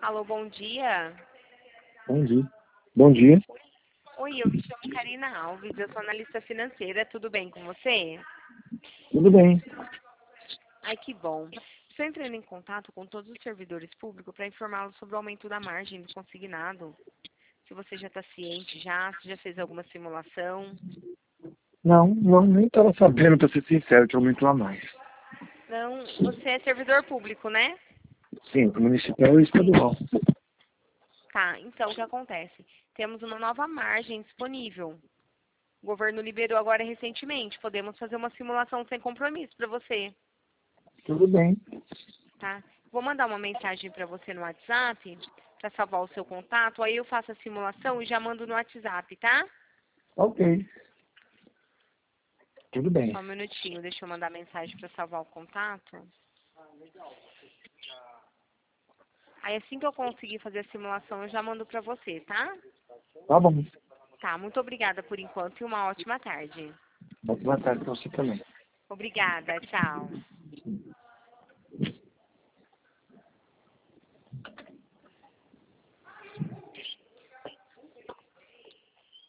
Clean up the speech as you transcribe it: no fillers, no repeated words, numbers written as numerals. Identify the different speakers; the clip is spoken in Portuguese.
Speaker 1: Alô, bom dia.
Speaker 2: Bom dia. Bom dia.
Speaker 1: Oi, eu me chamo Karina Alves, eu sou analista financeira, tudo bem com você?
Speaker 2: Tudo bem.
Speaker 1: Ai, que bom. Estou entrando em contato com todos os servidores públicos para informá-los sobre o aumento da margem do consignado. Se você já está ciente se já fez alguma simulação.
Speaker 2: Não, nem estava sabendo, para ser sincero, que aumentou a mais.
Speaker 1: Não, você é servidor público, né?
Speaker 2: Sim, municipal e estadual.
Speaker 1: Tá, então o que acontece? Temos uma nova margem disponível. O governo liberou agora recentemente. Podemos fazer uma simulação sem compromisso para você,
Speaker 2: Tudo bem.
Speaker 1: tá? Vou mandar uma mensagem para você no WhatsApp para salvar o seu contato. Aí eu faço a simulação e já mando no WhatsApp, tá?
Speaker 2: Ok. Tudo bem.
Speaker 1: Só um minutinho, deixa eu mandar mensagem para salvar o contato. Aí assim que eu conseguir fazer a simulação, eu já mando para você, tá?
Speaker 2: Tá bom.
Speaker 1: Tá, muito obrigada por enquanto e uma ótima tarde.
Speaker 2: Boa tarde para você também.
Speaker 1: Obrigada, tchau.